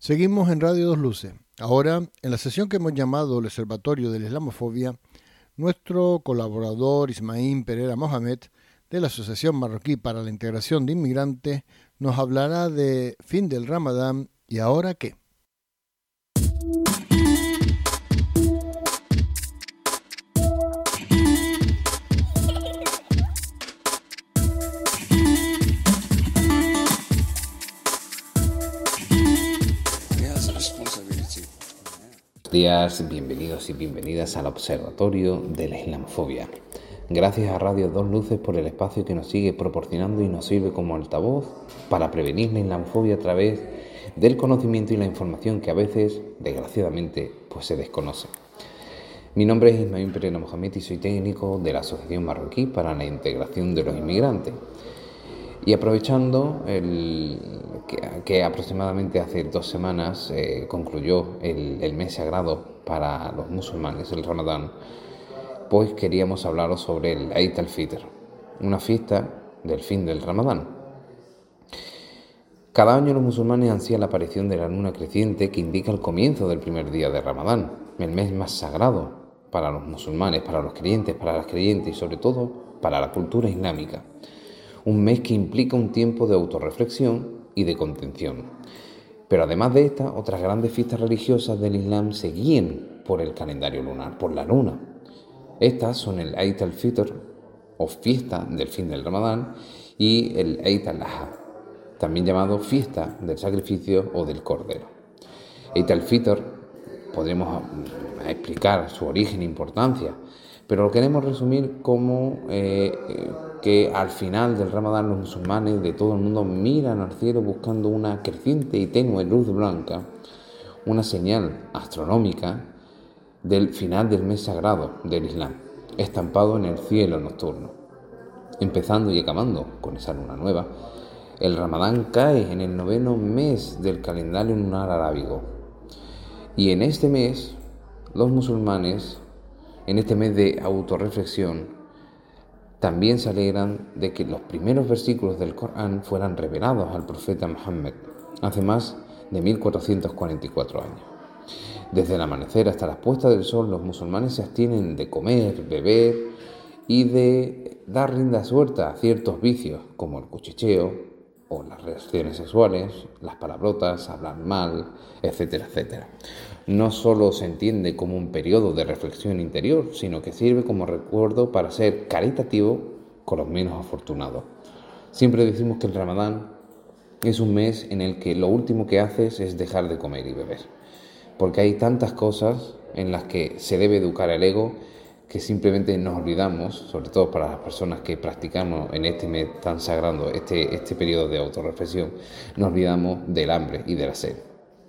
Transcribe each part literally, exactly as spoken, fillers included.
Seguimos en Radio Dos Luces. Ahora, en la sesión que hemos llamado el Observatorio de la Islamofobia, nuestro colaborador Ismaín Pereira Mohamed, de la Asociación Marroquí para la Integración de Inmigrantes, nos hablará de fin del Ramadán y ahora qué. Buenos días, bienvenidos y bienvenidas al Observatorio de la Islamofobia. Gracias a Radio Dos Luces por el espacio que nos sigue proporcionando y nos sirve como altavoz para prevenir la islamofobia a través del conocimiento y la información que a veces, desgraciadamente, pues se desconoce. Mi nombre es Ismaín Pereira Mohamed y soy técnico de la Asociación Marroquí para la Integración de los Inmigrantes. Y aprovechando el, que, que aproximadamente hace dos semanas eh, concluyó el, el mes sagrado para los musulmanes, el Ramadán, pues queríamos hablaros sobre el Eid al-Fitr, una fiesta del fin del Ramadán. Cada año los musulmanes ansían la aparición de la luna creciente que indica el comienzo del primer día de Ramadán, el mes más sagrado para los musulmanes, para los creyentes, para las creyentes y sobre todo para la cultura islámica. Un mes que implica un tiempo de autorreflexión y de contención. Pero además de estas, otras grandes fiestas religiosas del Islam se guían por el calendario lunar, por la luna. Estas son el Eid al-Fitr, o fiesta del fin del Ramadán, y el Eid al-Adha, también llamado fiesta del sacrificio o del cordero. Eid al-Fitr, podremos explicar su origen e importancia, pero lo queremos resumir como eh, que al final del Ramadán los musulmanes de todo el mundo miran al cielo buscando una creciente y tenue luz blanca, una señal astronómica del final del mes sagrado del Islam, estampado en el cielo nocturno. Empezando y acabando con esa luna nueva, el Ramadán cae en el noveno mes del calendario lunar arábigo. Y en este mes, los musulmanes, en este mes de autorreflexión, también se alegran de que los primeros versículos del Corán fueran revelados al profeta Muhammad hace más de mil cuatrocientos cuarenta y cuatro años. Desde el amanecer hasta la puesta del sol, los musulmanes se abstienen de comer, beber y de dar rienda suelta a ciertos vicios como el cuchicheo o las relaciones sexuales, las palabrotas, hablar mal, etcétera, etcétera. No solo se entiende como un periodo de reflexión interior, sino que sirve como recuerdo para ser caritativo con los menos afortunados. Siempre decimos que el Ramadán es un mes en el que lo último que haces es dejar de comer y beber, porque hay tantas cosas en las que se debe educar el ego que simplemente nos olvidamos, sobre todo para las personas que practicamos en este mes tan sagrado, este, este periodo de autorreflexión, nos olvidamos del hambre y de la sed.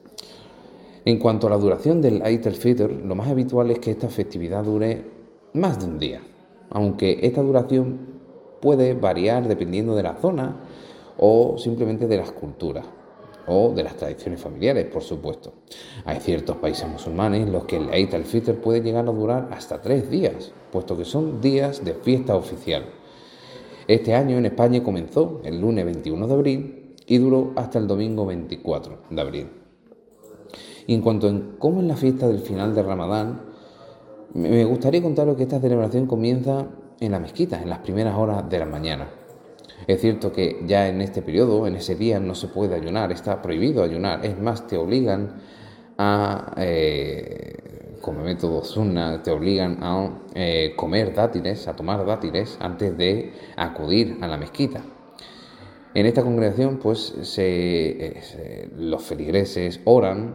En cuanto a la duración del Eid al-Fitr, lo más habitual es que esta festividad dure más de un día, aunque esta duración puede variar dependiendo de la zona o simplemente de las culturas o de las tradiciones familiares, por supuesto. Hay ciertos países musulmanes en los que el Eid al-Fitr puede llegar a durar hasta tres días, puesto que son días de fiesta oficial. Este año en España comenzó el lunes veintiuno de abril y duró hasta el domingo veinticuatro de abril. Y en cuanto a cómo es la fiesta del final de Ramadán, me gustaría contaros que esta celebración comienza en la mezquita, en las primeras horas de la mañana. Es cierto que ya en este periodo, en ese día, no se puede ayunar, está prohibido ayunar. Es más, te obligan a, eh, como método sunna, te obligan a eh, comer dátiles, a tomar dátiles antes de acudir a la mezquita. En esta congregación, pues, se, eh, se, los feligreses oran,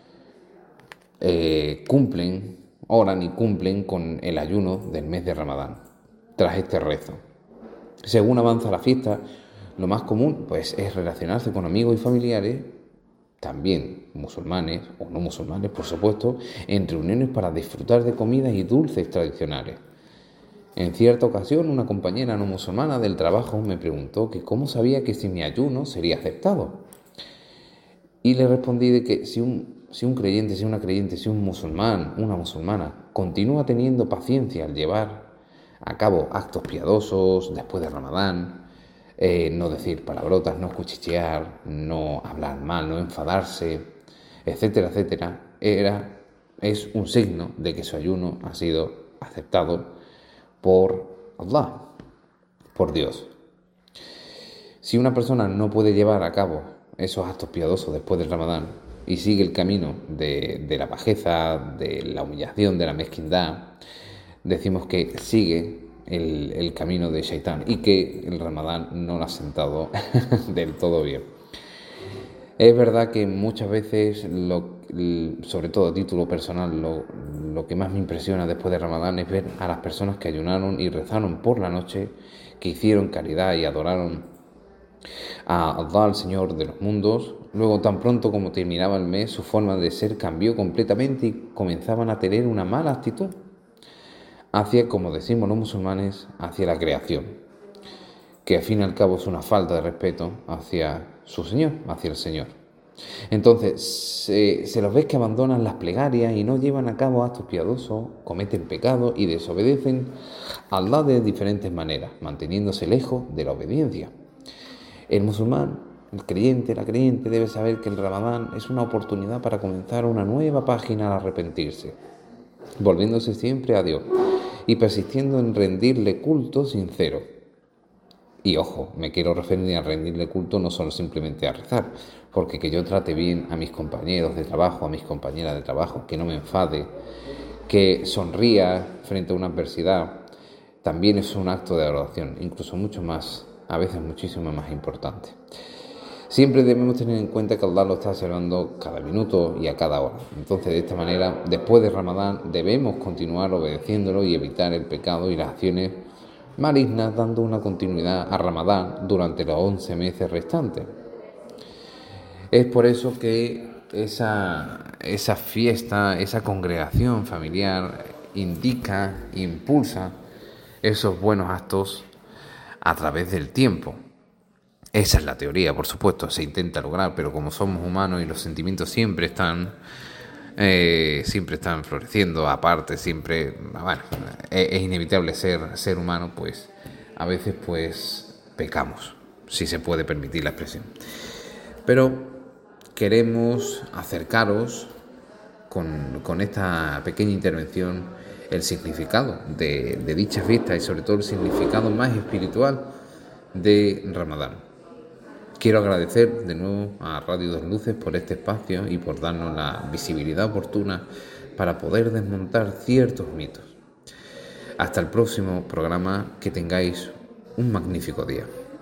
eh, cumplen, oran y cumplen con el ayuno del mes de Ramadán, tras este rezo. Según avanza la fiesta, lo más común pues, es relacionarse con amigos y familiares, también musulmanes o no musulmanes, por supuesto, en reuniones para disfrutar de comidas y dulces tradicionales. En cierta ocasión, una compañera no musulmana del trabajo me preguntó que cómo sabía que si mi ayuno sería aceptado. Y le respondí de que si un, si un creyente, si una creyente, si un musulmán, una musulmana, continúa teniendo paciencia al llevar a cabo actos piadosos después de Ramadán, eh, no decir palabrotas, no cuchichear, no hablar mal, no enfadarse, etcétera, etcétera, era, es un signo de que su ayuno ha sido aceptado por Allah, por Dios. Si una persona no puede llevar a cabo esos actos piadosos después del Ramadán y sigue el camino de, de la bajeza, de la humillación, de la mezquindad, decimos que sigue el, el camino de Shaitán y que el Ramadán no lo ha sentado del todo bien. Es verdad que muchas veces, lo, sobre todo a título personal, lo, lo que más me impresiona después de Ramadán es ver a las personas que ayunaron y rezaron por la noche, que hicieron caridad y adoraron a Allah, al Señor de los mundos. Luego, tan pronto como terminaba el mes, su forma de ser cambió completamente y comenzaban a tener una mala actitud hacia, como decimos los musulmanes, hacia la creación, que al fin y al cabo es una falta de respeto hacia su Señor, hacia el Señor. Entonces, se, se los ves que abandonan las plegarias y no llevan a cabo actos piadosos, cometen pecados y desobedecen a Allah de diferentes maneras, manteniéndose lejos de la obediencia. El musulmán, el creyente, la creyente debe saber que el Ramadán es una oportunidad para comenzar una nueva página al arrepentirse, volviéndose siempre a Dios y persistiendo en rendirle culto sincero. Y ojo, me quiero referir a rendirle culto no solo simplemente a rezar, porque que yo trate bien a mis compañeros de trabajo, a mis compañeras de trabajo, que no me enfade, que sonría frente a una adversidad, también es un acto de adoración, incluso mucho más, a veces muchísimo más importante. Siempre debemos tener en cuenta que Allah lo está observando cada minuto y a cada hora. Entonces, de esta manera, después de Ramadán, debemos continuar obedeciéndolo y evitar el pecado y las acciones malignas, dando una continuidad a Ramadán durante los once meses restantes. Es por eso que esa, esa fiesta, esa congregación familiar indica, impulsa esos buenos actos a través del tiempo. Esa es la teoría, por supuesto, se intenta lograr, pero como somos humanos y los sentimientos siempre están eh, siempre están floreciendo, aparte, siempre, bueno, es, es inevitable ser, ser humano, pues a veces pues pecamos, si se puede permitir la expresión. Pero queremos acercaros con, con esta pequeña intervención el significado de, de dicha fiesta y sobre todo el significado más espiritual de Ramadán. Quiero agradecer de nuevo a Radio Dos Luces por este espacio y por darnos la visibilidad oportuna para poder desmontar ciertos mitos. Hasta el próximo programa, que tengáis un magnífico día.